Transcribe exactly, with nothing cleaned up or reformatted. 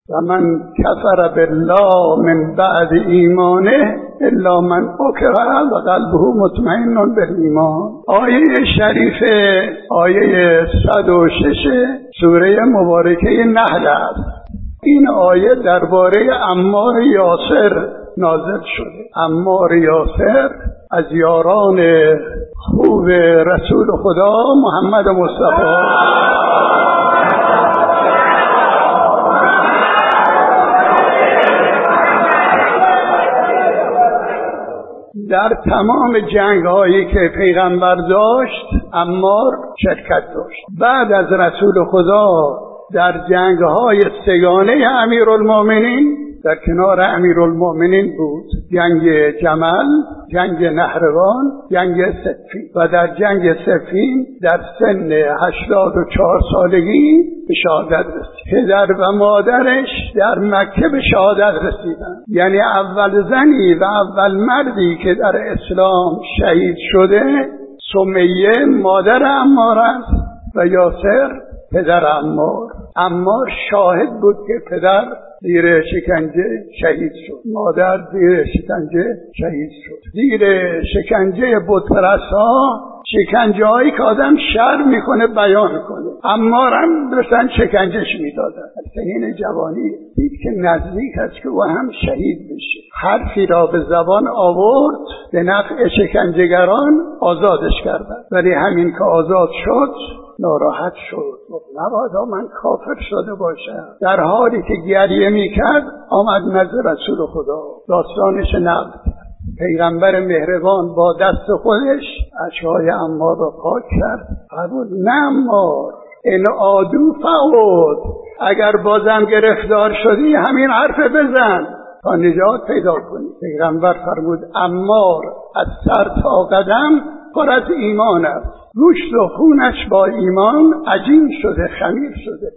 و من کفر بالله من بعد ایمانه الا من اکره و قلبه مطمئن بالایمان. آیه شریف آیه صد و شش سوره مبارکه نحل است. این آیه درباره عمار یاسر نازل شده. عمار یاسر از یاران خوب رسول خدا محمد مصطفی در تمام جنگ هایی که پیغمبر داشت عمار شرکت داشت. بعد از رسول خدا در جنگ های سگانه امیرالمؤمنین در کنار امیرالمؤمنین بود. جنگ جمل، جنگ نهروان، جنگ صفین. و در جنگ صفین در سن هشتاد و چهار سالگی به شهادت رسید. پدر و مادرش در مکه به شهادت رسیدن. یعنی اول زنی و اول مردی که در اسلام شهید شده سمیه مادر عمار است و یاسر پدر عمار. عمار شاهد بود که پدر زیر شکنجه شهید شد، مادر زیر شکنجه شهید شد. زیر شکنجه بتپرست‌ها، شکنجه هایی که آدم شرم میکنه بیان میکنه. عمار هم داشتن شکنجهش میدادن. سنین جوانی دید که نزدیک است که او هم شهید بشه. حرفی را به زبان آورد به نفع شکنجهگران، آزادش کردن. ولی همین که آزاد شد ناراحت شد. نبادا من کافر شده باشم. در حالی که گریه میکرد آمد نزد رسول خدا، داستانش نقل کرد. پیغمبر مهربان با دست خودش اشک‌های عمار را پاک کرد. قبول نه عمار، ان عادوا فعود، اگر بازم گرفتار شدی همین حرف بزن تا نجات پیدا کنی. پیغمبر فرمود عمار از سر تا قدم پر از ایمان است، گوشت و خونش با ایمان عجین شده، خمیر شده.